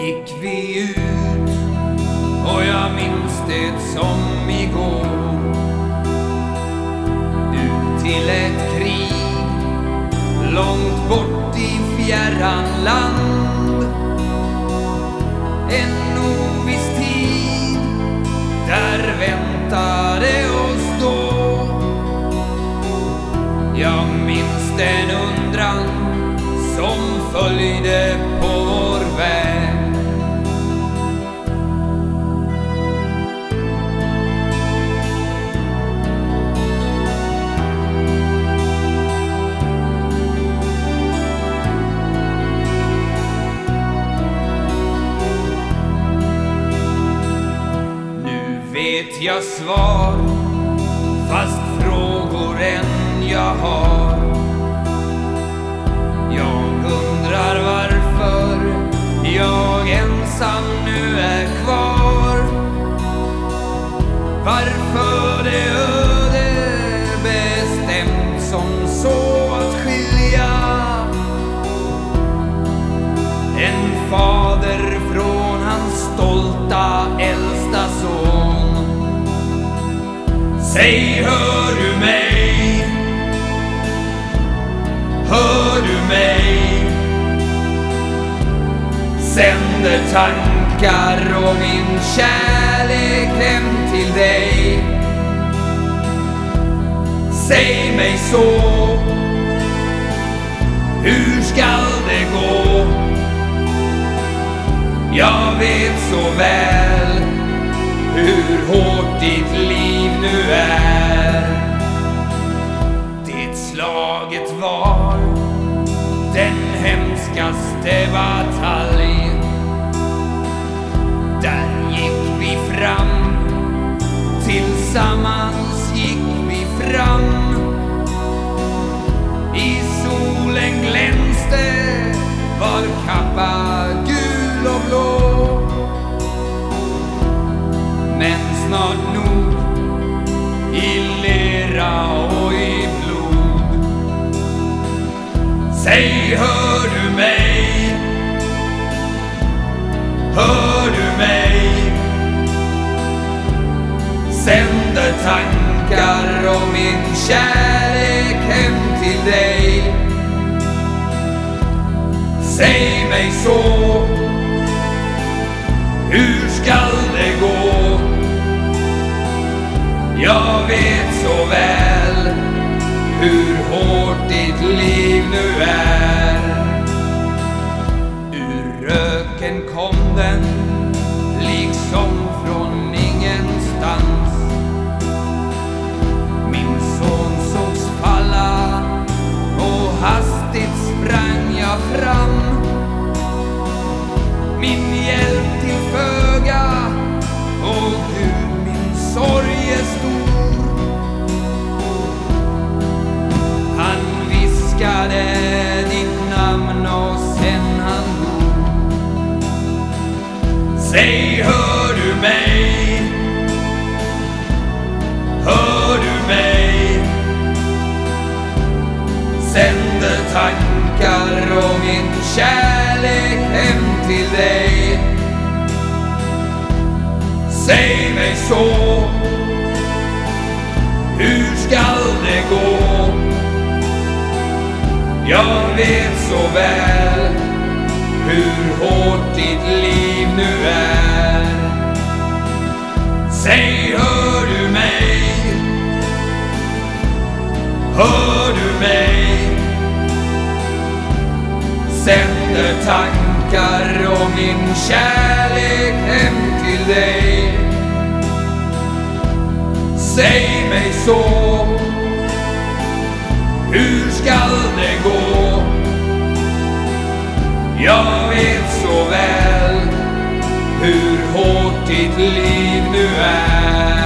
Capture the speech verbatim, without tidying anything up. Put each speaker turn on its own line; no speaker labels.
gick vi ut och jag minns det som igår. Ut till ett krig långt bort i fjärran land. En oviss tid där väntade oss då. Jag minns den undran som följde på vår väg. Nu vet jag svar, fast frågor än jag har. Jag undrar varför jag ensam nu är kvar. Varför det öde bestämt som så att skilja en fader från hans stolta äldsta son. Säg, hör du mig? Hör du mig? Sänder tankar om min kärlek hem till dig. Säg mig så, hur skall det gå? Jag vet så väl hur hårt ditt liv nu är. Det slaget var den hemskaste batalj. Där gick vi fram, tillsammans gick vi fram. I solen glänste var kappa gul och blå. Men snart nog i lera och i blod. Säg, hör du mig? Hör du mig? Sänder tankar om min kärlek hem till dig. Säg mig så, hur skall det gå? Jag vet så väl hur hårt ditt liv nu är. Ur röken kom den, liksom från ingenstans. Min son sågs falla och hastigt sprang jag fram. Min hjälp till föga, och Gud, min sorg är stor. Han viskade ditt namn och sen han dog. Säg, hör du mig? Hör du mig? Sänder tankar om min kärlek hem till dig. Säg mig så, hur skall det gå? Jag vet så väl hur hårt ditt liv nu är. Säg, hör du mig? Hör du mig? Sänder tankar om min kärlek hem till dig. Säg mig så, hur skall det gå? Jag vet så väl hur hårt ditt liv nu är.